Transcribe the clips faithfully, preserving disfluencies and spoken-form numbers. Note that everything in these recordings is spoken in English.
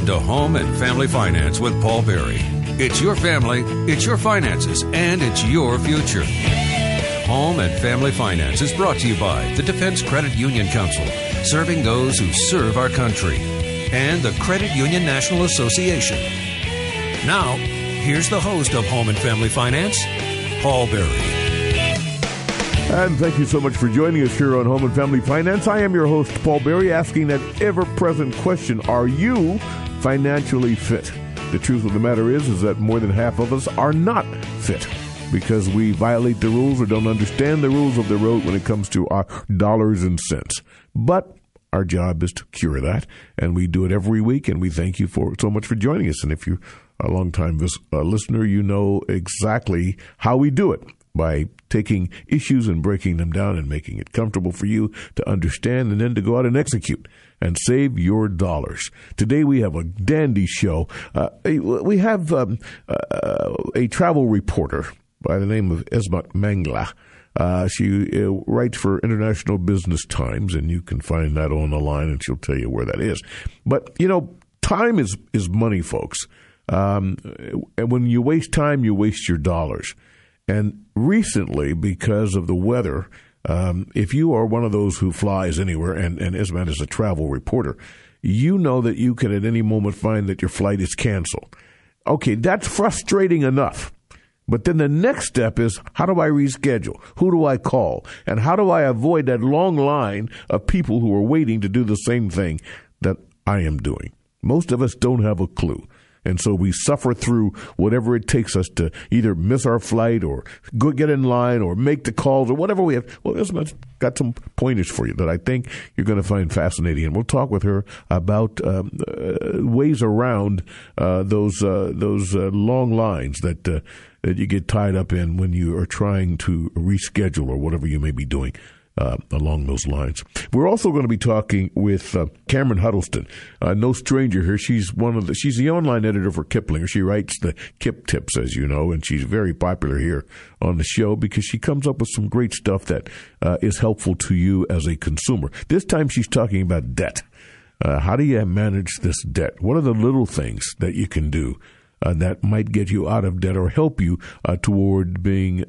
to Home and Family Finance with Paul Berry. It's your family, it's your finances, and it's your future. Home and Family Finance is brought to you by the Defense Credit Union Council, serving those who serve our country, and the Credit Union National Association. Now, here's the host of Home and Family Finance, Paul Berry. And thank you so much for joining us here on Home and Family Finance. I am your host, Paul Berry, asking that ever-present question, are you financially fit? The truth of the matter is, is that more than half of us are not fit because we violate the rules or don't understand the rules of the road when it comes to our dollars and cents. But our job is to cure that, and we do it every week, and we thank you for so much for joining us. And if you're a long-time vis- uh, listener, you know exactly how we do it, by taking issues and breaking them down and making it comfortable for you to understand and then to go out and execute and save your dollars. Today we have a dandy show. Uh, we have um, uh, a travel reporter by the name of Esmat Mangla. Uh, she uh, writes for International Business Times, and you can find that on the line, and she'll tell you where that is. But, you know, time is, is money, folks. Um, and when you waste time, you waste your dollars. And recently, because of the weather, um, if you are one of those who flies anywhere, and, and Esmat is a travel reporter, you know that you can at any moment find that your flight is canceled. Okay, that's frustrating enough. But then the next step is, how do I reschedule? Who do I call? And how do I avoid that long line of people who are waiting to do the same thing that I am doing? Most of us don't have a clue. And so we suffer through whatever it takes us to either miss our flight or go get in line or make the calls or whatever we have. Well, Esmat's got some pointers for you that I think you're going to find fascinating. And we'll talk with her about um, uh, ways around uh, those uh, those uh, long lines that, uh, that you get tied up in when you are trying to reschedule or whatever you may be doing. Uh, along those lines. We're also going to be talking with uh, Cameron Huddleston, uh, no stranger here. She's one of the, she's the online editor for Kiplinger. She writes the Kip Tips, as you know, and she's very popular here on the show because she comes up with some great stuff that uh, is helpful to you as a consumer. This time she's talking about debt. Uh, how do you manage this debt? What are the little things that you can do Uh, that might get you out of debt or help you uh, toward being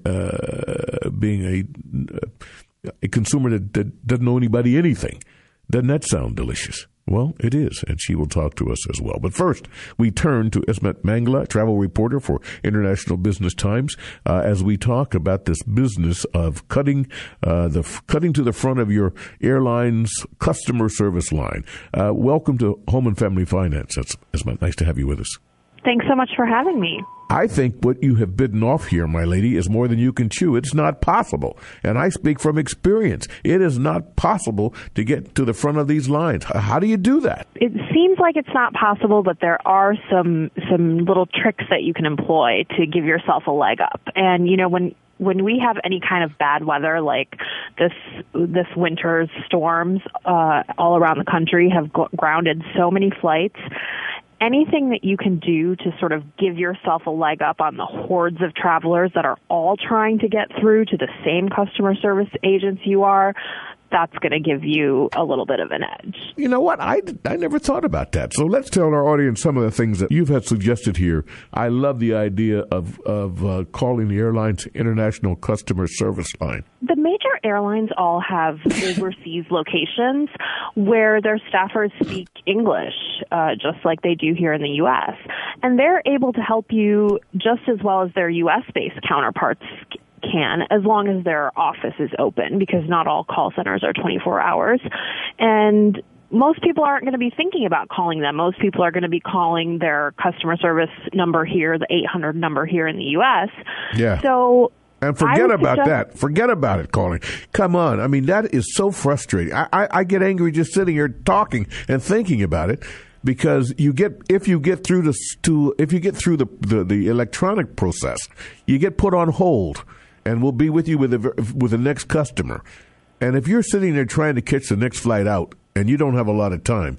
uh, being a uh, a consumer that, that doesn't owe anybody anything? Doesn't that sound delicious? Well, it is, and she will talk to us as well. But first, we turn to Esmat Mangla, travel reporter for International Business Times, uh, as we talk about this business of cutting uh, the cutting to the front of your airline's customer service line. Uh, welcome to Home and Family Finance. Esmat, nice to have you with us. Thanks so much for having me. I think what you have bitten off here, my lady, is more than you can chew. It's not possible. And I speak from experience. It is not possible to get to the front of these lines. How do you do that? It seems like it's not possible, but there are some some little tricks that you can employ to give yourself a leg up. And, you know, when when we have any kind of bad weather, like this this winter's storms uh, all around the country have go- grounded so many flights, anything that you can do to sort of give yourself a leg up on the hordes of travelers that are all trying to get through to the same customer service agents you are, that's going to give you a little bit of an edge. You know what? I, I never thought about that. So let's tell our audience some of the things that you've had suggested here. I love the idea of, of uh, calling the airline's international customer service line. The major airlines all have overseas locations where their staffers speak English, uh, just like they do here in the U S. And they're able to help you just as well as their U S-based counterparts can, as long as their office is open, because not all call centers are twenty-four hours. And most people aren't going to be thinking about calling them. Most people are going to be calling their customer service number here, the eight hundred number here in the U S. Yeah. So And forget about suggest- that. Forget about it, calling. Come on. I mean, that is so frustrating. I, I, I get angry just sitting here talking and thinking about it. Because you get, if you get through the, to, if you get through the, the, the electronic process, you get put on hold, and we'll be with you with the, with the next customer. And if you're sitting there trying to catch the next flight out, and you don't have a lot of time,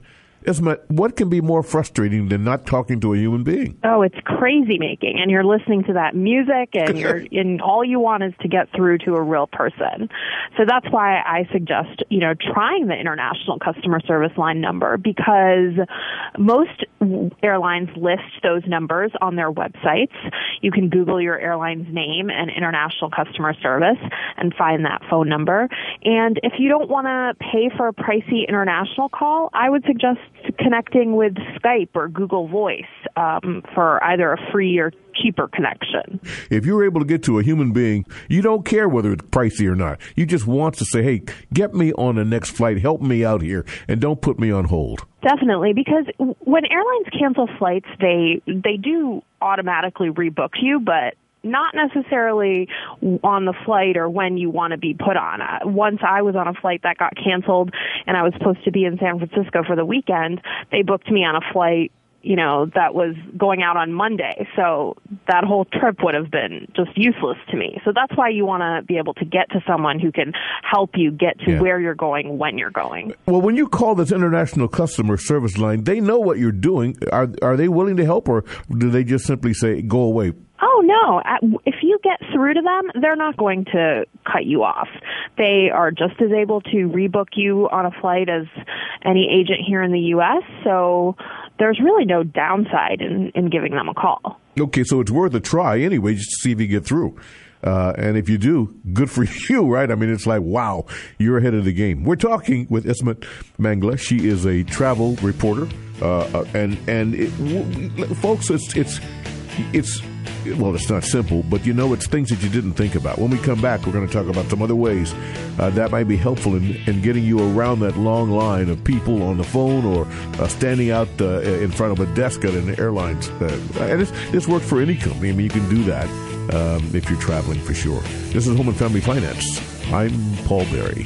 Ismet, what can be more frustrating than not talking to a human being? Oh, it's crazy making, and you're listening to that music, and you're and all you want is to get through to a real person. So that's why I suggest, you know, trying the international customer service line number, because most airlines list those numbers on their websites. You can Google your airline's name and international customer service and find that phone number. And if you don't want to pay for a pricey international call, I would suggest connecting with Skype or Google Voice um, for either a free or cheaper connection. If you're able to get to a human being, you don't care whether it's pricey or not. You just want to say, hey, get me on the next flight, help me out here, and don't put me on hold. Definitely, because when airlines cancel flights, they they do automatically rebook you, but not necessarily on the flight or when you want to be put on. Uh, once I was on a flight that got canceled and I was supposed to be in San Francisco for the weekend, they booked me on a flight, you know, that was going out on Monday. So that whole trip would have been just useless to me. So that's why you want to be able to get to someone who can help you get to yeah. where you're going when you're going. Well, when you call this international customer service line, they know what you're doing. Are are they willing to help, or do they just simply say, go away? Oh, no. If you get through to them, they're not going to cut you off. They are just as able to rebook you on a flight as any agent here in the U S, so there's really no downside in, in giving them a call. Okay, so it's worth a try anyway, just to see if you get through. Uh, and if you do, good for you, right? I mean, it's like, wow, you're ahead of the game. We're talking with Ismet Mangla. She is a travel reporter. Uh, and, and it, w- folks, it's, it's, it's, well, it's not simple, but you know, it's things that you didn't think about. When we come back, we're going to talk about some other ways uh, that might be helpful in, in getting you around that long line of people on the phone or uh, standing out uh, in front of a desk at an airline. Uh, and this, this works for any company. I mean, you can do that um, if you're traveling for sure. This is Home and Family Finance. I'm Paul Berry.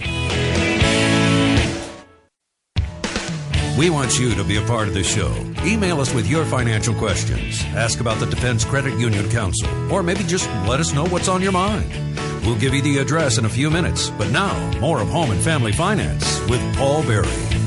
We want you to be a part of the show. Email us with your financial questions. Ask about the Defense Credit Union Council, or maybe just let us know what's on your mind. We'll give you the address in a few minutes. But now, more of Home and Family Finance with Paul Berry.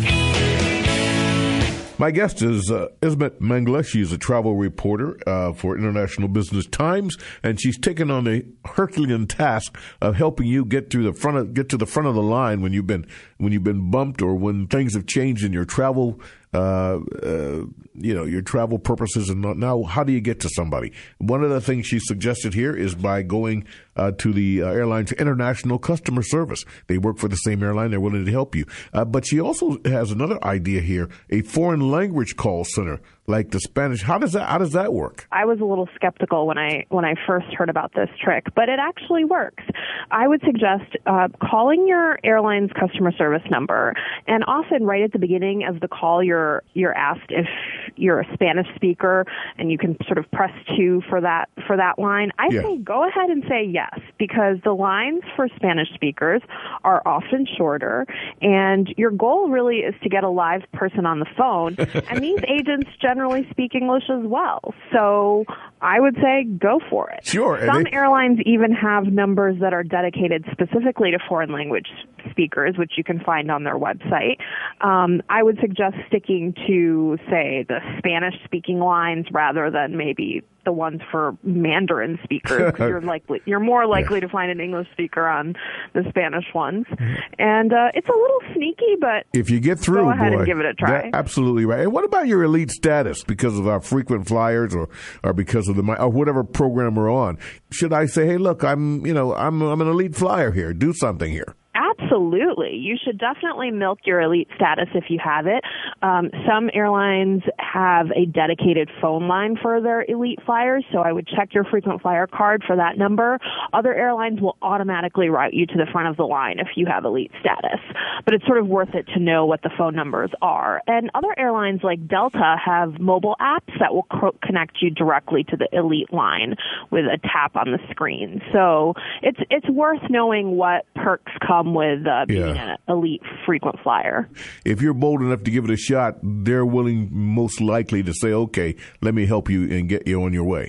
My guest is uh, Ismet Mangla. She is a travel reporter uh, for International Business Times, and she's taken on the Herculean task of helping you get to the front of, get to the front of the line when you've been when you've been bumped or when things have changed in your travel. Uh, uh, you know, your travel purposes, and now how do you get to somebody? One of the things she suggested here is by going uh, to the uh, airline's international customer service. They work for the same airline. They're willing to help you. Uh, but she also has another idea here, a foreign language call center like the Spanish. How does that, how does that work? I was a little skeptical when I, when I first heard about this trick, but it actually works. I would suggest uh, calling your airline's customer service number, and often right at the beginning of the call, you're you're asked if you're a Spanish speaker, and you can sort of press two for that for that line. I yeah. say go ahead and say yes, because the lines for Spanish speakers are often shorter, and your goal really is to get a live person on the phone, and these agents generally speak English as well. So I would say go for it. Sure. Some they- airlines even have numbers that are dedicated specifically to foreign language speakers, which you can find on their website. Um, I would suggest sticking to, say, the Spanish-speaking lines rather than maybe the ones for Mandarin speakers. You're likely, you're more likely yeah. to find an English speaker on the Spanish ones. And uh, it's a little sneaky, but if you get through, go ahead boy, and give it a try. Absolutely right. And what about your elite status because of our frequent flyers or, or because of the or whatever program we're on? Should I say, hey, look, I'm you know I'm I'm an elite flyer here. Do something here. Absolutely. You should definitely milk your elite status if you have it. Um, some airlines have a dedicated phone line for their elite flyers, so I would check your frequent flyer card for that number. Other airlines will automatically route you to the front of the line if you have elite status, but it's sort of worth it to know what the phone numbers are. And other airlines like Delta have mobile apps that will co- connect you directly to the elite line with a tap on the screen. So it's it's worth knowing what perks come with uh, being yeah. an elite frequent flyer. If you're bold enough to give it a shot, they're willing most likely to say, okay, let me help you and get you on your way.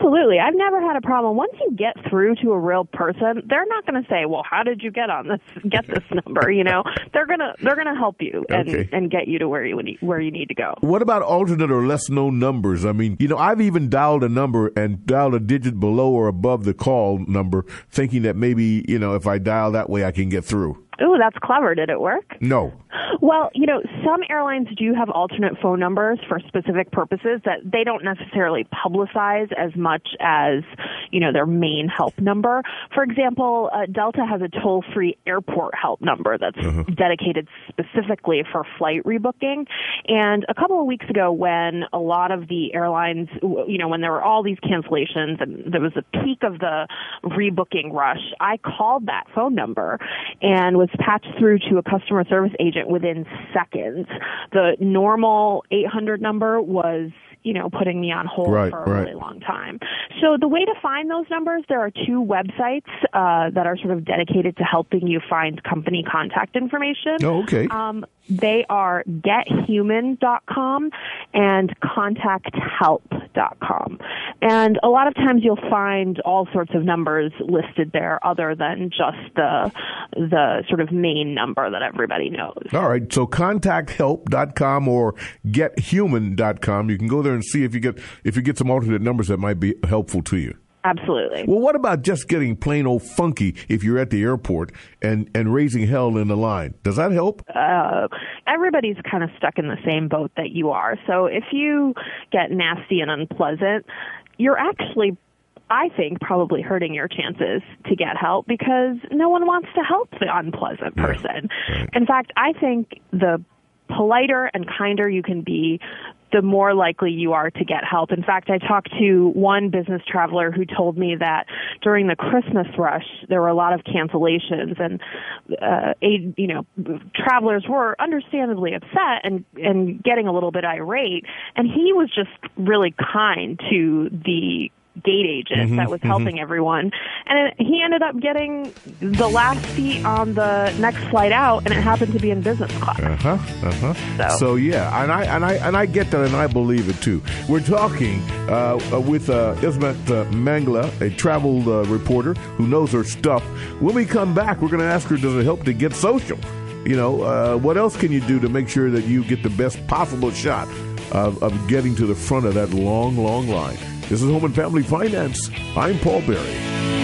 Absolutely. I've never had a problem. Once you get through to a real person, they're not going to say, "Well, how did you get on this get this number?" You know, they're going to they're going to help you and, okay. and get you to where you need, where you need to go. What about alternate or less known numbers? I mean, you know, I've even dialed a number and dialed a digit below or above the call number, thinking that maybe, you know, if I dial that way, I can get through. Ooh, that's clever. Did it work? No. Well, you know, some airlines do have alternate phone numbers for specific purposes that they don't necessarily publicize as much as, you know, their main help number. For example, uh, Delta has a toll-free airport help number that's uh-huh. dedicated specifically for flight rebooking. And a couple of weeks ago when a lot of the airlines, you know, when there were all these cancellations and there was a peak of the rebooking rush, I called that phone number and was patched through to a customer service agent within seconds. The normal eight hundred number was, you know, putting me on hold right, for a right. really long time. So the way to find those numbers, there are two websites uh, that are sort of dedicated to helping you find company contact information. Oh, okay. Um, they are get human dot com and contact help dot com. And a lot of times you'll find all sorts of numbers listed there other than just the the sort of main number that everybody knows. All right. So contact help dot com or get human dot com. You can go there and see if you get if you get some alternate numbers that might be helpful to you. Absolutely. Well, what about just getting plain old funky if you're at the airport and, and raising hell in the line? Does that help? Uh, everybody's kind of stuck in the same boat that you are. So if you get nasty and unpleasant, you're actually, I think, probably hurting your chances to get help because no one wants to help the unpleasant person. Right. Right. In fact, I think the politer and kinder you can be, the more likely you are to get help. In fact, I talked to one business traveler who told me that during the Christmas rush, there were a lot of cancellations, and uh, a, you know, travelers were understandably upset and and getting a little bit irate. And he was just really kind to the gate agent mm-hmm, that was helping mm-hmm. everyone, and it, he ended up getting the last seat on the next flight out, and it happened to be in business class. Uh-huh, uh-huh. So, so yeah, and I and I and I get that, and I believe it too. We're talking uh, with uh, Ismet uh, Mangla, a travel uh, reporter who knows her stuff. When we come back, we're going to ask her, does it help to get social? You know, uh, what else can you do to make sure that you get the best possible shot of, of getting to the front of that long, long line? This is Home and Family Finance. I'm Paul Berry.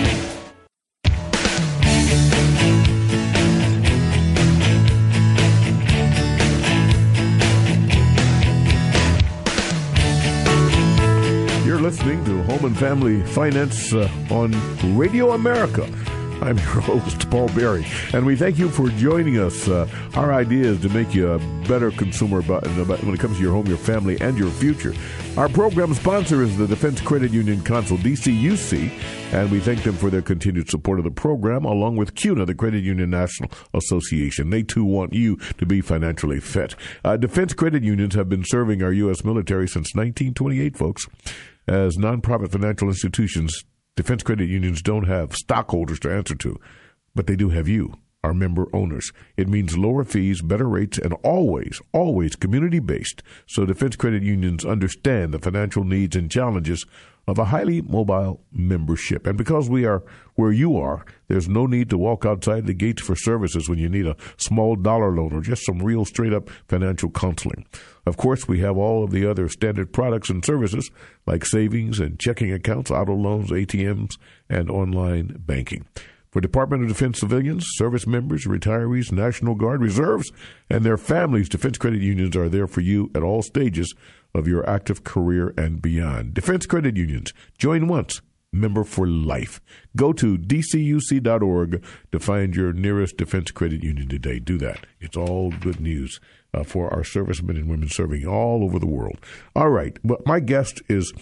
You're listening to Home and Family Finance uh, on Radio America. I'm your host, Paul Berry, and we thank you for joining us. Uh, our idea is to make you a better consumer about, about when it comes to your home, your family, and your future. Our program sponsor is the Defense Credit Union Council, D C U C, and we thank them for their continued support of the program, along with C U N A, the Credit Union National Association. They, too, want you to be financially fit. Uh, defense credit unions have been serving our U S military since nineteen twenty-eight, folks. As nonprofit financial institutions, defense credit unions don't have stockholders to answer to, but they do have you, our member owners. It means lower fees, better rates, and always, always community-based, so defense credit unions understand the financial needs and challenges of a highly mobile membership. And because we are where you are, there's no need to walk outside the gates for services when you need a small dollar loan or just some real straight-up financial counseling. Of course, we have all of the other standard products and services like savings and checking accounts, auto loans, A T Ms, and online banking. For Department of Defense civilians, service members, retirees, National Guard, reserves, and their families, defense credit unions are there for you at all stages of your active career and beyond. Defense credit unions. Join once, member for life. Go to D C U C dot org to find your nearest defense credit union today. Do that. It's all good news uh, for our servicemen and women serving all over the world. All right. But my guest is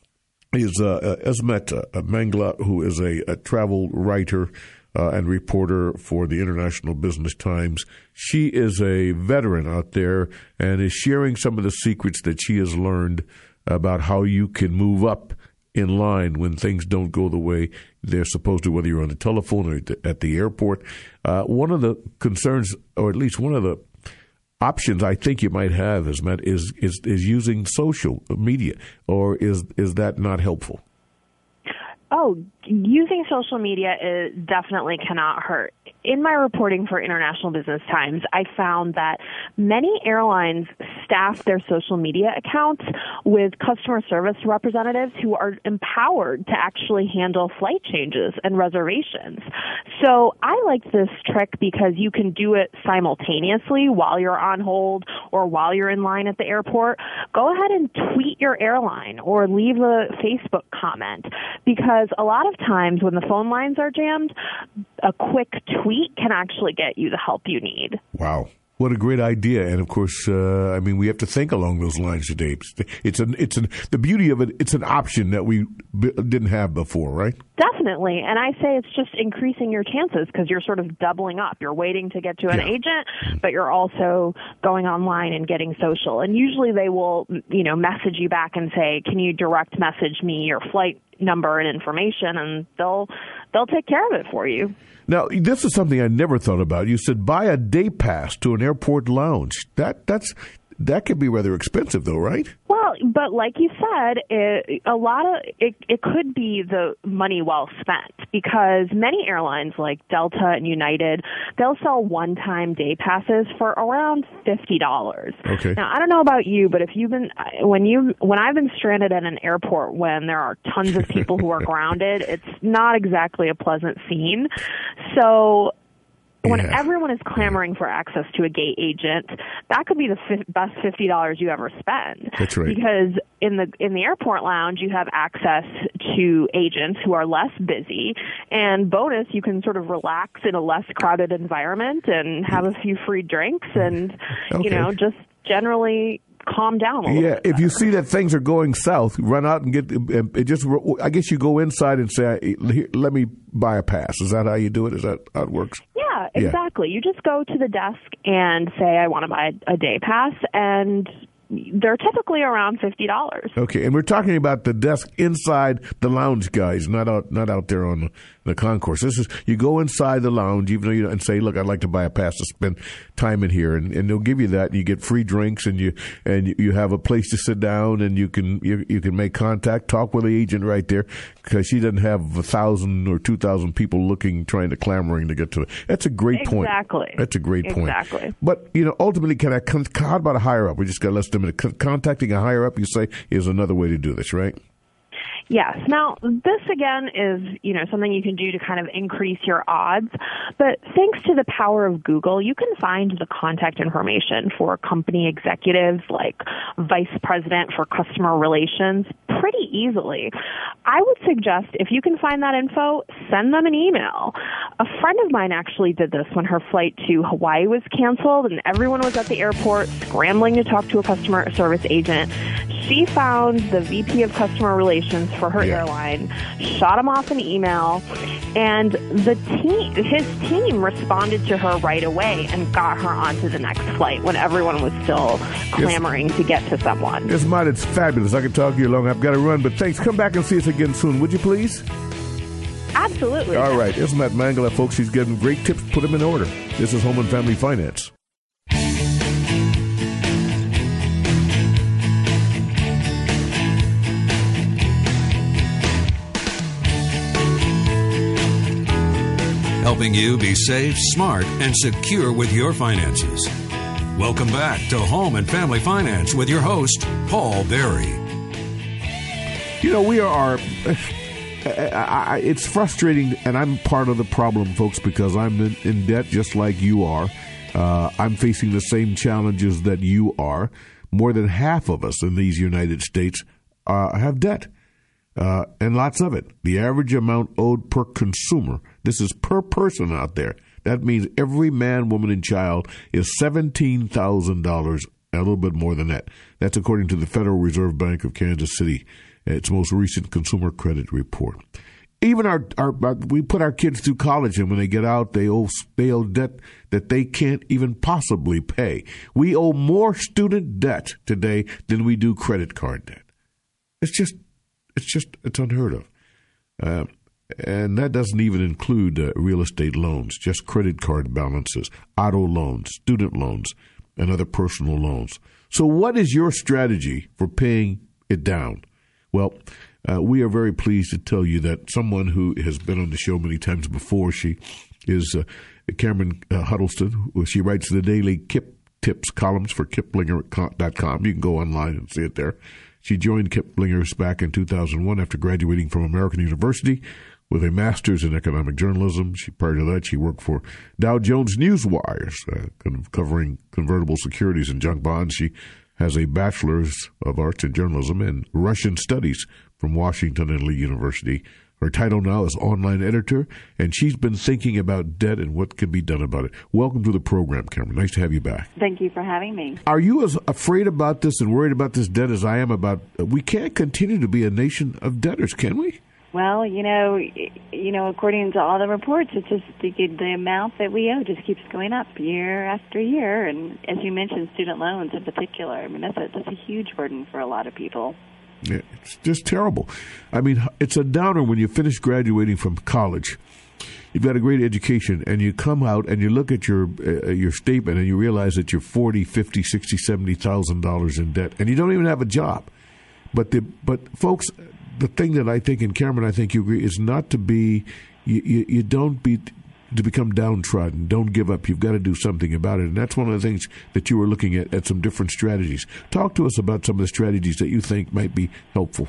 is uh, uh, Ismet uh, Mangla, who is a, a travel writer uh, and reporter for the International Business Times. She is a veteran out there and is sharing some of the secrets that she has learned about how you can move up in line when things don't go the way they're supposed to, whether you're on the telephone or at the airport. Uh, one of the concerns, or at least one of the options I think you might have is is is, is using social media, or is is that not helpful? Oh, using social media is definitely cannot hurt. In my reporting for International Business Times, I found that many airlines staff their social media accounts with customer service representatives who are empowered to actually handle flight changes and reservations. So I like this trick because you can do it simultaneously while you're on hold or while you're in line at the airport. Go ahead and tweet your airline or leave a Facebook comment, because a lot of times when the phone lines are jammed, a quick tweet can actually get you the help you need. Wow. What a great idea. And of course, uh, I mean, we have to think along those lines today. It's an, it's an, the beauty of it, it's an option that we b- didn't have before, right? Definitely. And I say it's just increasing your chances because you're sort of doubling up. You're waiting to get to an yeah. agent, but you're also going online and getting social. And usually they will, you know, message you back and say, can you direct message me your flight number and information? And they'll, they'll take care of it for you. Now, this is something I never thought about. You said buy a day pass to an airport lounge. That that's that could be rather expensive, though, right? Well, but like you said, it, a lot of it, it could be the money well spent, because many airlines like Delta and United, they'll sell one-time day passes for around fifty dollars. Okay. Now, I don't know about you, but if you've been when you when I've been stranded at an airport when there are tons of people who are grounded, it's not exactly a pleasant scene. So when yeah. everyone is clamoring for access to a gate agent, that could be the f- best fifty dollars you ever spend. That's right. Because in the in the airport lounge, you have access to agents who are less busy, and bonus, you can sort of relax in a less crowded environment and have a few free drinks, and okay. you know, just generally calm down a little yeah, bit. if better. you see that things are going south, run out and get it. Just, I guess you go inside and say, "Let me buy a pass." Is that how you do it? Is that how it works? Yeah, exactly. Yeah. You just go to the desk and say, "I want to buy a day pass," and they're typically around fifty dollars. Okay, and we're talking about the desk inside the lounge, guys, not out, not out there on the, the concourse. This is, you go inside the lounge, even though you and say, "Look, I'd like to buy a pass to spend time in here," and, and they'll give you that. And you get free drinks, and you and you have a place to sit down, and you can you, you can make contact, talk with the agent right there, because she doesn't have a thousand or two thousand people looking, trying to clamoring to get to it. That's a great point. Exactly. That's a great point. Exactly. But you know, ultimately, can I? How about a higher up? We just got less than a minute. Contacting a higher up, you say, is another way to do this, right? Yes. Now, this again is, you know, something you can do to kind of increase your odds. But thanks to the power of Google, you can find the contact information for company executives like vice president for customer relations pretty easily. I would suggest if you can find that info, send them an email. A friend of mine actually did this when her flight to Hawaii was canceled and everyone was at the airport scrambling to talk to a customer service agent. She found the V P of customer relations for her yeah. airline, shot him off an email, and the team, his team responded to her right away and got her onto the next flight when everyone was still clamoring yes. to get to someone. Yes, Mott, it's fabulous. I could talk to you long. I've got to run, but thanks. Come back and see us again soon, would you please? Absolutely. All right. Isn't that Mangala, folks? She's giving great tips. Put them in order. This is Home and Family Finance. Helping you be safe, smart, and secure with your finances. Welcome back to Home and Family Finance with your host, Paul Berry. You know, we are, I, I, it's frustrating, and I'm part of the problem, folks, because I'm in, in debt just like you are. Uh, I'm facing the same challenges that you are. More than half of us in these United States uh, have debt. Uh, and lots of it. The average amount owed per consumer, this is per person out there. That means every man, woman, and child is seventeen thousand dollars, a little bit more than that. That's according to the Federal Reserve Bank of Kansas City, its most recent consumer credit report. Even our, our, our we put our kids through college, and when they get out, they owe, they owe debt that they can't even possibly pay. We owe more student debt today than we do credit card debt. It's just It's just, it's unheard of. Uh, and that doesn't even include uh, real estate loans, just credit card balances, auto loans, student loans, and other personal loans. So what is your strategy for paying it down? Well, Uh, we are very pleased to tell you that someone who has been on the show many times before, she is uh, Cameron uh, Huddleston. She writes the daily Kip Tips columns for Kiplinger dot com. You can go online and see it there. She joined Kiplinger's back in two thousand one after graduating from American University with a master's in economic journalism. She, prior to that, she worked for Dow Jones Newswires, uh, covering convertible securities and junk bonds. She has a bachelor's of arts in journalism and Russian studies from Washington and Lee University. Her title now is online editor, and she's been thinking about debt and what can be done about it. Welcome to the program, Cameron. Nice to have you back. Thank you for having me. Are you as afraid about this and worried about this debt as I am about, we can't continue to be a nation of debtors, can we? Well, you know, you know, according to all the reports, it's just the, the amount that we owe just keeps going up year after year. And as you mentioned, student loans in particular, I mean, that's a, that's a huge burden for a lot of people. Yeah, it's just terrible. I mean, it's a downer when you finish graduating from college. You've got a great education, and you come out and you look at your uh, your statement, and you realize that you're forty, fifty, sixty, seventy thousand dollars in debt, and you don't even have a job. But the but folks, the thing that I think, and Cameron, I think you agree, is not to be you, you, you don't be to become downtrodden. Don't give up. You've got to do something about it. And that's one of the things that you were looking at, at some different strategies. Talk to us about some of the strategies that you think might be helpful.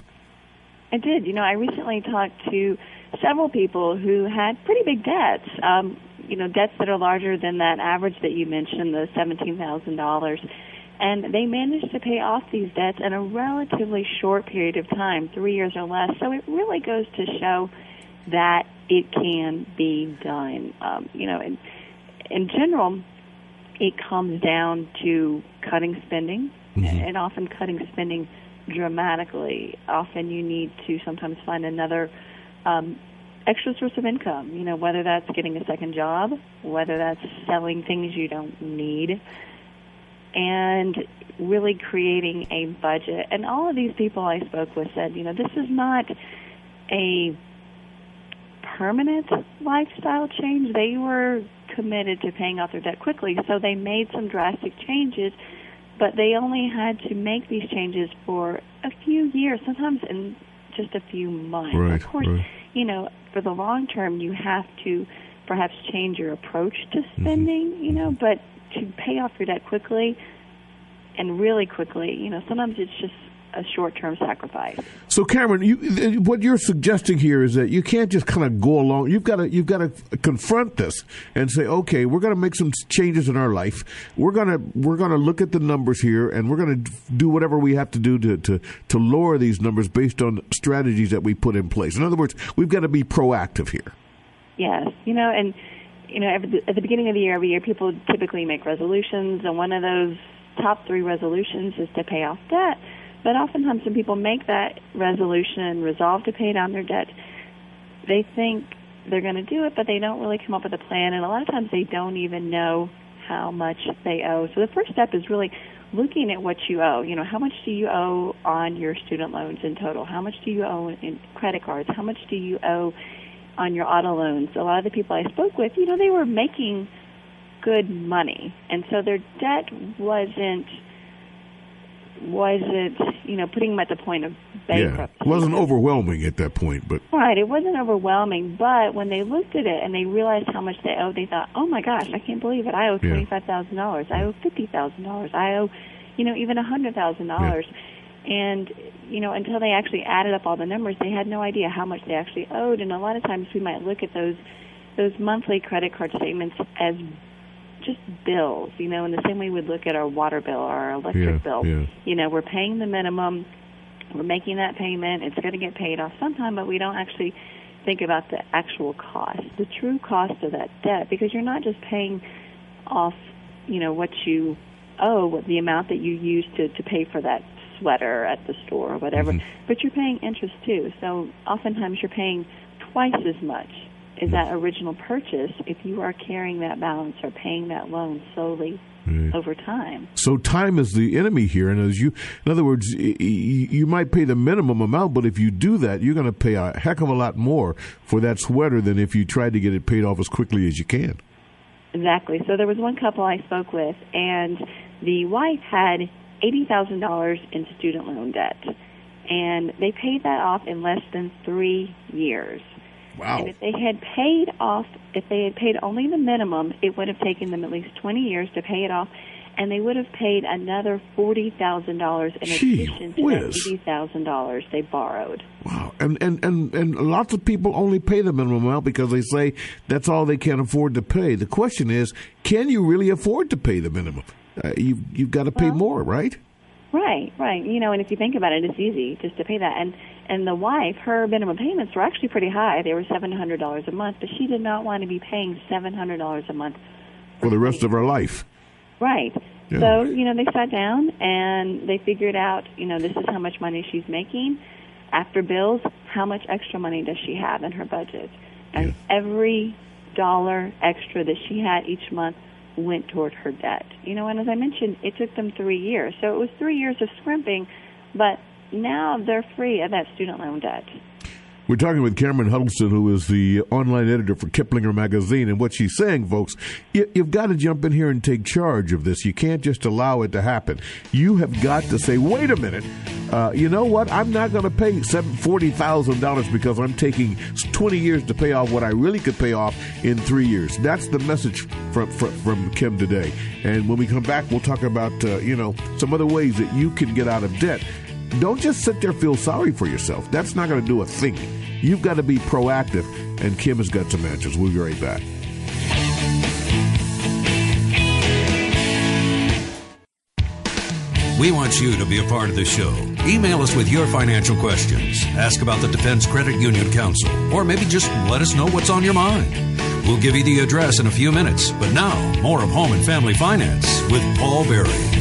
I did. You know, I recently talked to several people who had pretty big debts, um, you know, debts that are larger than that average that you mentioned, the seventeen thousand dollars. And they managed to pay off these debts in a relatively short period of time, three years or less. So it really goes to show that it can be done. Um, you know, in, in general, it comes down to cutting spending, mm-hmm. and often cutting spending dramatically. Often you need to sometimes find another um, extra source of income, you know, whether that's getting a second job, whether that's selling things you don't need, and really creating a budget. And all of these people I spoke with said, you know, this is not a permanent lifestyle change. They were committed to paying off their debt quickly, so they made some drastic changes, but they only had to make these changes for a few years, sometimes in just a few months. Right, of course, right. You know, for the long term, you have to perhaps change your approach to spending, mm-hmm. you know, but to pay off your debt quickly and really quickly, you know, sometimes it's just a short-term sacrifice. So, Cameron, you, what you're suggesting here is that you can't just kind of go along. You've got to you've got to confront this and say, okay, we're going to make some changes in our life. We're gonna we're gonna look at the numbers here, and we're going to do whatever we have to do to, to to lower these numbers based on strategies that we put in place. In other words, we've got to be proactive here. Yes, you know, and you know, at the beginning of the year, every year, people typically make resolutions, and one of those top three resolutions is to pay off debt. But oftentimes when people make that resolution and resolve to pay down their debt, they think they're going to do it, but they don't really come up with a plan, and a lot of times they don't even know how much they owe. So the first step is really looking at what you owe. You know, how much do you owe on your student loans in total? How much do you owe in credit cards? How much do you owe on your auto loans? A lot of the people I spoke with, you know, they were making good money, and so their debt wasn't wasn't, you know, putting them at the point of bankruptcy. Yeah, it wasn't overwhelming at that point, but right, it wasn't overwhelming. But when they looked at it and they realized how much they owed, they thought, "Oh my gosh, I can't believe it! I owe twenty-five thousand dollars. I owe fifty thousand dollars. I owe, you know, even a hundred thousand yeah. dollars." And you know, until they actually added up all the numbers, they had no idea how much they actually owed. And a lot of times, we might look at those those monthly credit card statements as just bills, you know, in the same way we'd look at our water bill or our electric yeah, bill. Yeah. You know, we're paying the minimum, we're making that payment, it's going to get paid off sometime, but we don't actually think about the actual cost, the true cost of that debt, because you're not just paying off, you know, what you owe, what the amount that you use to, to pay for that sweater at the store or whatever, mm-hmm. but you're paying interest too. So oftentimes you're paying twice as much is that original purchase if you are carrying that balance or paying that loan slowly right. over time. So time is the enemy here. And as you, in other words, you might pay the minimum amount, but if you do that, you're going to pay a heck of a lot more for that sweater than if you tried to get it paid off as quickly as you can. Exactly. So there was one couple I spoke with, and the wife had eighty thousand dollars in student loan debt. and they paid that off in less than three years. Wow. And if they had paid off, if they had paid only the minimum, it would have taken them at least twenty years to pay it off, and they would have paid another forty thousand dollars in Gee addition to whiz. the eighty thousand dollars they borrowed. Wow. And, and, and, and lots of people only pay the minimum amount because they say that's all they can afford to pay. The question is, can you really afford to pay the minimum? Uh, you, you've got to pay Well, more, right? Right, right. You know, and if you think about it, it's easy just to pay that. And and the wife, her minimum payments were actually pretty high. They were seven hundred dollars a month, but she did not want to be paying seven hundred dollars a month For the rest of her life. Right. Yeah. So, you know, they sat down and they figured out, you know, this is how much money she's making. After bills, how much extra money does she have in her budget? And Yeah. every dollar extra that she had each month went toward her debt. You know, and as I mentioned, it took them three years. So it was three years of scrimping, but now they're free of that student loan debt. We're talking with Cameron Huddleston, who is the online editor for Kiplinger Magazine, and what she's saying, folks, you, you've got to jump in here and take charge of this. You can't just allow it to happen. You have got to say, wait a minute, uh, you know what? I'm not going to pay forty thousand dollars because I'm taking twenty years to pay off what I really could pay off in three years. That's the message from, from, from Kim today. And when we come back, we'll talk about, uh, you know, some other ways that you can get out of debt. Don't just sit there and feel sorry for yourself. That's not going to do a thing. You've got to be proactive, and Kim has got some answers. We'll be right back. We want you to be a part of the show. Email us with your financial questions. Ask about the Defense Credit Union Council, or maybe just let us know what's on your mind. We'll give you the address in a few minutes. But now, more of Home and Family Finance with Paul Berry.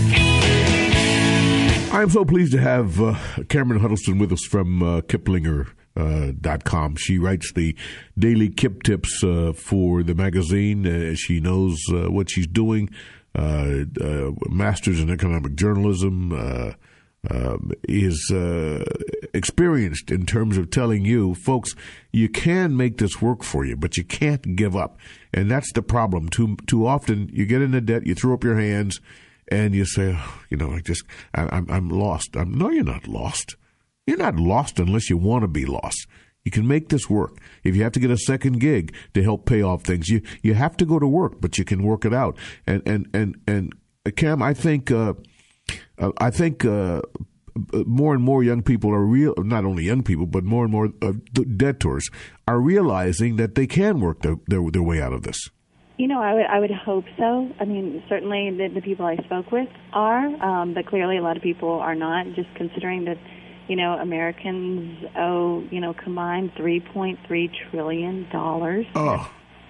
I'm so pleased to have uh, Cameron Huddleston with us from uh, Kiplinger uh, dot com. She writes the daily Kip Tips uh, for the magazine. Uh, she knows uh, what she's doing. Uh, uh, master's in economic journalism. Uh, uh, is uh, experienced in terms of telling you, folks, you can make this work for you, but you can't give up. And that's the problem. Too too often you get into debt, you throw up your hands, and you say, oh, you know, I just, I, I'm, I'm lost. I'm, no, you're not lost. You're not lost unless you want to be lost. You can make this work. If you have to get a second gig to help pay off things, you, you have to go to work, but you can work it out. And, and, and, and uh, Cam, I think, uh, uh, I think, uh, more and more young people are real, not only young people, but more and more uh, debtors are realizing that they can work their, their, their way out of this. You know, I would I would hope so. I mean, certainly the, the people I spoke with are, um, but clearly a lot of people are not, just considering that, you know, Americans owe, you know, combined three point three trillion dollars oh.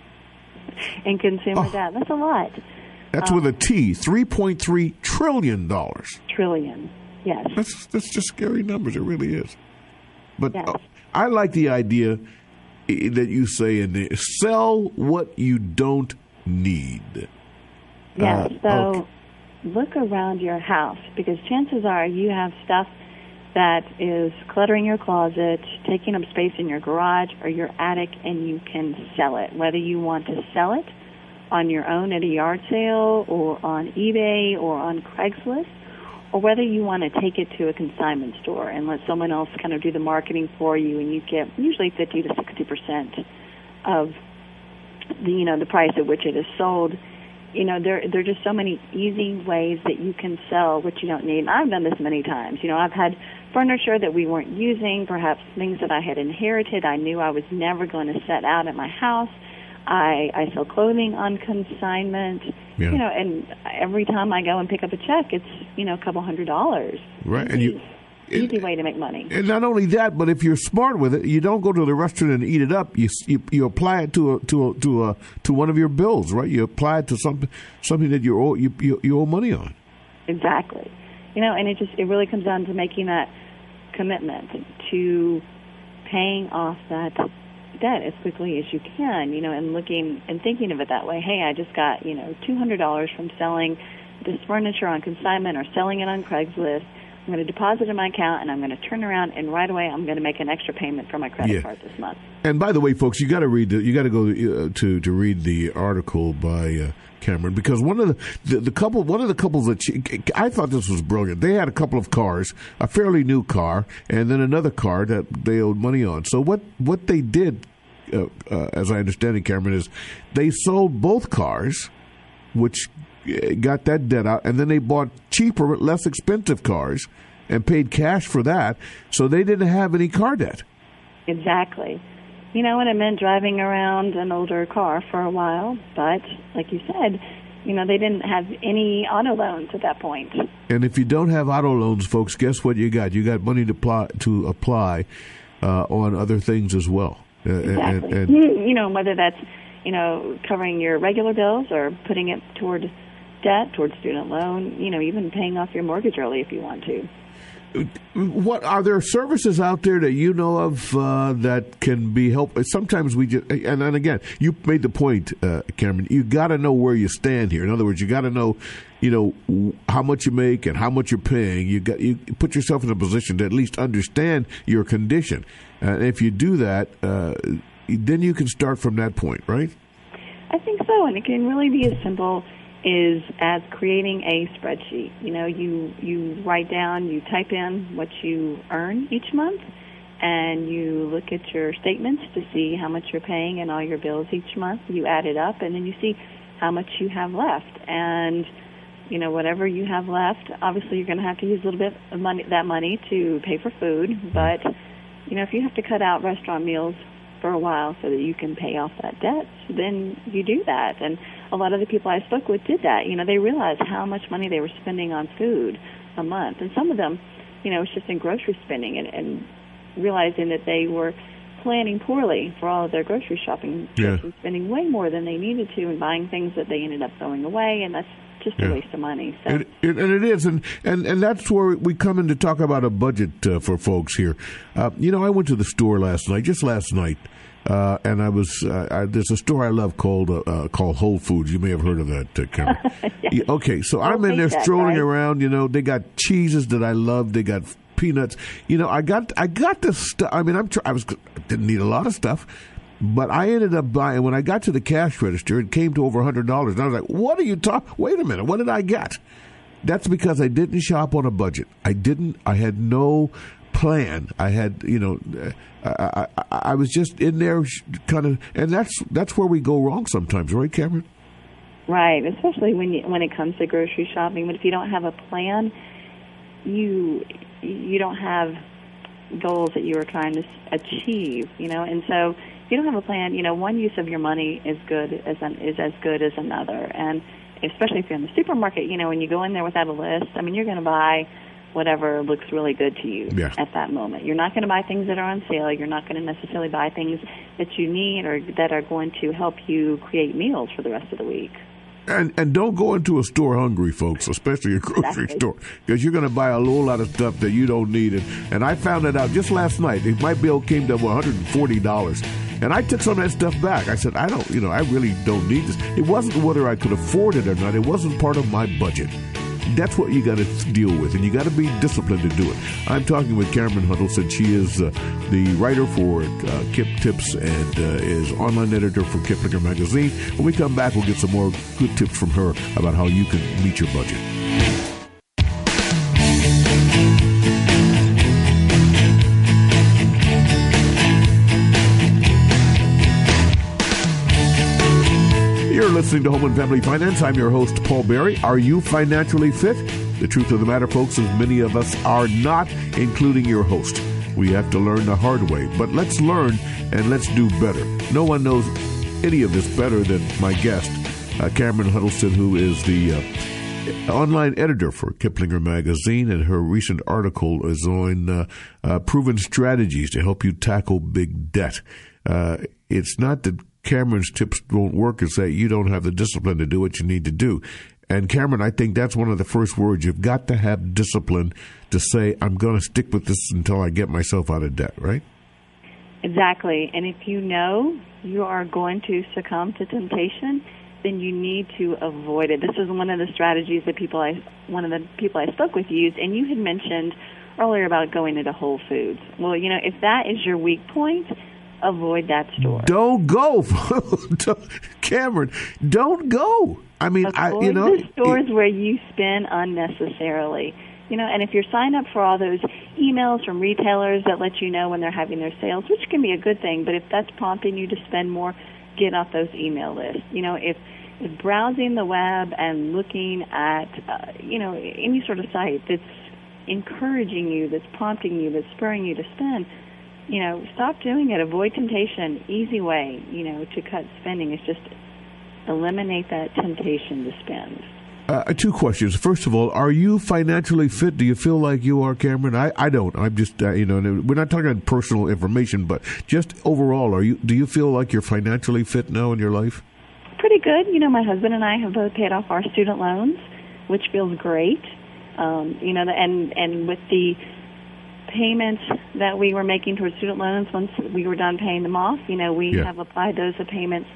in consumer oh. debt. That's a lot. That's um, with a T, three point three trillion dollars. Trillion, yes. That's, that's just scary numbers. It really is. But yes. uh, I like the idea that you say in there, sell what you don't need. Yes, uh, so okay. Look around your house, because chances are you have stuff that is cluttering your closet, taking up space in your garage or your attic, and you can sell it. Whether you want to sell it on your own at a yard sale or on eBay or on Craigslist, or whether you want to take it to a consignment store and let someone else kind of do the marketing for you, and you get usually fifty to sixty percent of the, you know, the price at which it is sold. You know, there there are just so many easy ways that you can sell what you don't need. And I've done this many times. You know, I've had furniture that we weren't using, perhaps things that I had inherited. I knew I was never going to set out at my house. I, I sell clothing on consignment, yeah. you know, and every time I go and pick up a check, it's, you know, a couple hundred dollars. Right. Easy, and you, easy it, way to make money. And not only that, but if you're smart with it, you don't go to the restaurant and eat it up. You you, you apply it to a, to a, to a, to one of your bills, right? You apply it to something something that you owe you, you, you owe money on. Exactly. You know, and it just it really comes down to making that commitment to paying off that debt as quickly as you can, you know, and looking and thinking of it that way. Hey, I just got, you know, two hundred dollars from selling this furniture on consignment or selling it on Craigslist. I'm going to deposit in my account, and I'm going to turn around, and right away I'm going to make an extra payment for my credit yeah. card this month. And by the way, folks, you got to read the, you got to go uh, to to read the article by uh, Cameron, because one of the, the the couple one of the couples that she, I thought this was brilliant. They had a couple of cars, a fairly new car, and then another car that they owed money on. So what what they did, uh, uh, as I understand it, Cameron, is they sold both cars, which got that debt out, and then they bought cheaper, less expensive cars and paid cash for that, so they didn't have any car debt. Exactly. You know, and it meant driving around an older car for a while, but like you said, you know, they didn't have any auto loans at that point. And if you don't have auto loans, folks, guess what you got? You got money to apply, to apply uh, on other things as well. Uh, exactly. And, and, you know, whether that's, you know, covering your regular bills or putting it toward debt, towards student loan, you know, even paying off your mortgage early if you want to. What are there services out there that you know of uh, that can be helpful? Sometimes we just, and, and again, you made the point, uh, Cameron. You got to know where you stand here. In other words, you got to know, you know, how much you make and how much you're paying. You got you put yourself in a position to at least understand your condition. And if you do that, uh, then you can start from that point, right? I think so, and it can really be as simple is as creating a spreadsheet. You know, you, you write down, you type in what you earn each month, and you look at your statements to see how much you're paying and all your bills each month. You add it up, and then you see how much you have left. And, you know, whatever you have left, obviously you're going to have to use a little bit of money, that money to pay for food. But, you know, if you have to cut out restaurant meals for a while so that you can pay off that debt, then you do that. And a lot of the people I spoke with did that. You know, they realized how much money they were spending on food a month. And some of them, you know, it was just in grocery spending and, and realizing that they were planning poorly for all of their grocery shopping trips yeah. and spending way more than they needed to and buying things that they ended up throwing away, and that's just yeah. a waste of money. So. And, it, and it is, and, and, and that's where we come in to talk about a budget uh, for folks here. Uh, you know, I went to the store last night, just last night, Uh, and I was uh, I, there's a store I love called uh, uh, called Whole Foods. You may have heard of that, uh, Karen. yes. yeah, okay, so I'll I'm in there that, strolling right? around. You know, they got cheeses that I love. They got peanuts. You know, I got I got this stuff. I mean, I'm tr- I was I didn't need a lot of stuff, but I ended up buying. When I got to the cash register, it came to over a hundred dollars, and I was like, "What are you talking? Wait a minute, what did I get?" That's because I didn't shop on a budget. I didn't. I had no plan. I had, you know, I, I, I was just in there kind of, and that's that's where we go wrong sometimes, right, Cameron? Right, especially when you, when it comes to grocery shopping. But if you don't have a plan, you you don't have goals that you are trying to achieve, you know. And so if you don't have a plan, you know, one use of your money is good as an, is as good as another. And especially if you're in the supermarket, you know, when you go in there without a list, I mean, you're going to buy whatever looks really good to you yeah. at that moment. You're not going to buy things that are on sale. You're not going to necessarily buy things that you need or that are going to help you create meals for the rest of the week. And and don't go into a store hungry, folks, especially a grocery exactly. store, because you're going to buy a whole lot of stuff that you don't need. And, and I found it out just last night. My bill came to one hundred forty dollars. And I took some of that stuff back. I said, I don't, you know, I really don't need this. It wasn't whether I could afford it or not. It wasn't part of my budget. That's what you got to deal with, and you got to be disciplined to do it. I'm talking with Cameron Huddleston. She is uh, the writer for uh, Kip Tips and uh, is online editor for Kiplinger Magazine. When we come back, we'll get some more good tips from her about how you can meet your budget. You're listening to Home and Family Finance. I'm your host, Paul Berry. Are you financially fit? The truth of the matter, folks, is many of us are not, including your host. We have to learn the hard way. But let's learn and let's do better. No one knows any of this better than my guest, uh, Cameron Huddleston, who is the uh, online editor for Kiplinger Magazine, and her recent article is on uh, uh, proven strategies to help you tackle big debt. Uh, it's not that Cameron's tips won't work, is that you don't have the discipline to do what you need to do. And Cameron, I think that's one of the first words. You've got to have discipline to say, I'm going to stick with this until I get myself out of debt, right? Exactly. And if you know you are going to succumb to temptation, then you need to avoid it. This is one of the strategies that people I, one of the people I spoke with used, and you had mentioned earlier about going into Whole Foods. Well, you know, if that is your weak point, avoid that store. Don't go, Cameron. Don't go. I mean, avoid I, you know, the stores it, where you spend unnecessarily. You know, and if you're signed up for all those emails from retailers that let you know when they're having their sales, which can be a good thing, but if that's prompting you to spend more, get off those email lists. You know, if, if browsing the web and looking at, uh, you know, any sort of site that's encouraging you, that's prompting you, that's spurring you to spend, you know, stop doing it. Avoid temptation. Easy way, you know, to cut spending is just eliminate that temptation to spend. Uh, two questions. First of all, are you financially fit? Do you feel like you are, Cameron? I, I don't. I'm just, uh, you know, we're not talking about personal information, but just overall, are you? Do you feel like you're financially fit now in your life? Pretty good. You know, my husband and I have both paid off our student loans, which feels great. Um, you know, and and with the payments that we were making towards student loans, once we were done paying them off, you know, we yeah. have applied those payments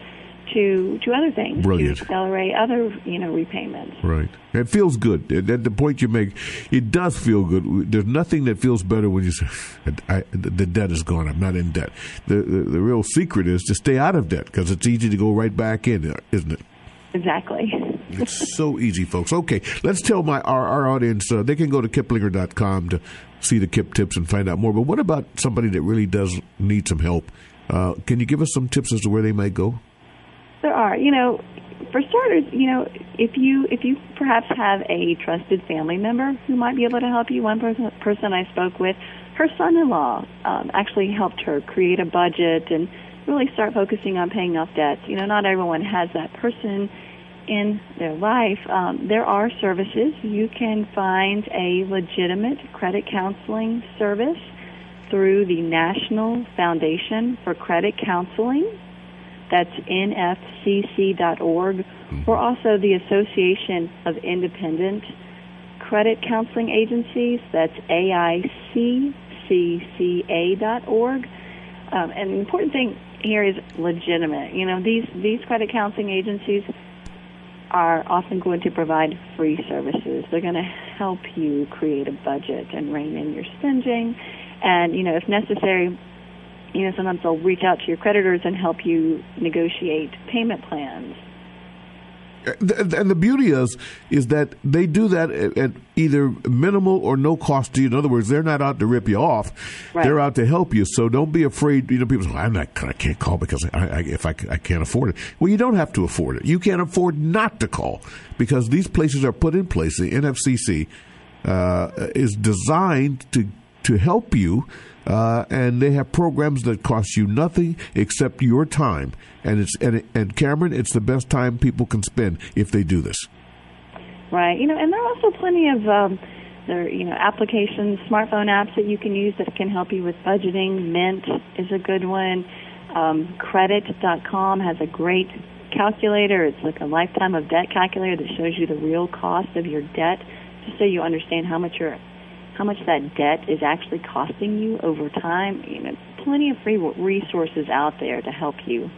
to to other things, Brilliant. to accelerate other, you know, repayments. Right. It feels good. At the point you make, it does feel good. There's nothing that feels better when you say, I, the debt is gone. I'm not in debt. The, the, the real secret is to stay out of debt because it's easy to go right back in, isn't it? Exactly. It's so easy, folks. Okay, let's tell my our, our audience, uh, they can go to kiplinger dot com to see the K I P tips and find out more. But what about somebody that really does need some help? Uh, can you give us some tips as to where they might go? There are. You know, for starters, you know, if you if you perhaps have a trusted family member who might be able to help you. One person, person I spoke with, her son-in-law um, actually helped her create a budget and really start focusing on paying off debts. You know, not everyone has that person in their life. Um, there are services. You can find a legitimate credit counseling service through the National Foundation for Credit Counseling. That's N F C C dot org, or also the Association of Independent Credit Counseling Agencies. That's A I C C C A dot org. Um, and the important thing here is legitimate. You know, these, these credit counseling agencies are often going to provide free services. They're going to help you create a budget and rein in your spending. And, you know, if necessary, you know, sometimes they'll reach out to your creditors and help you negotiate payment plans. And the beauty is, is that they do that at either minimal or no cost to you. In other words, they're not out to rip you off; right. They're out to help you. So don't be afraid. You know, people say, "I'm not. I can't call because I, I, if I, I can't afford it." Well, you don't have to afford it. You can't afford not to call because these places are put in place. The N F C C uh, is designed to to help you. Uh, and they have programs that cost you nothing except your time. And it's and, and Cameron, it's the best time people can spend if they do this. Right. You know, and there are also plenty of um, there you know applications, smartphone apps that you can use that can help you with budgeting. Mint is a good one. Um, credit dot com has a great calculator. It's like a lifetime of debt calculator that shows you the real cost of your debt, just so you understand how much you're how much that debt is actually costing you over time. You know, plenty of free resources out there to help you.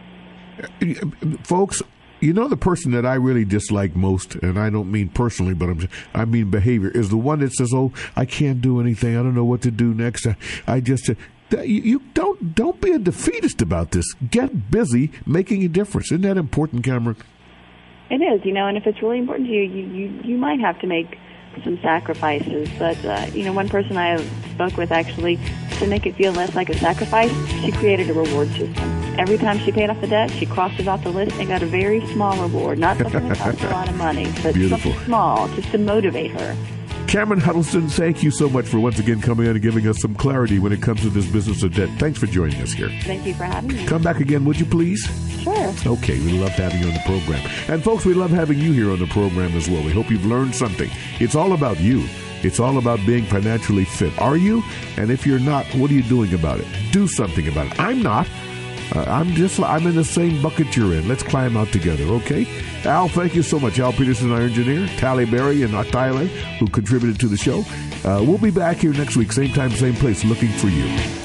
Folks, you know the person that I really dislike most, and I don't mean personally, but I'm, I mean behavior, is the one that says, oh, I can't do anything. I don't know what to do next. I, I just... Uh, you, you don't don't be a defeatist about this. Get busy making a difference. Isn't that important, Cameron? It is, you know, and if it's really important to you, you, you, you might have to make some sacrifices, but uh, you know, one person I spoke with actually, to make it feel less like a sacrifice, she created a reward system. Every time she paid off the debt, she crossed it off the list and got a very small reward, not something that cost a lot of money, but Beautiful. something small, just to motivate her. Cameron Huddleston, thank you so much for once again coming on and giving us some clarity when it comes to this business of debt. Thanks for joining us here. Thank you for having me. Come back again, would you please? Sure. Okay, we love having you on the program. And folks, we love having you here on the program as well. We hope you've learned something. It's all about you. It's all about being financially fit. Are you? And if you're not, what are you doing about it? Do something about it. I'm not. Uh, I'm just, I'm in the same bucket you're in. Let's climb out together, okay? Al, thank you so much. Al Peterson, our engineer, Tally Berry and Atile, who contributed to the show. Uh, we'll be back here next week, same time, same place, looking for you.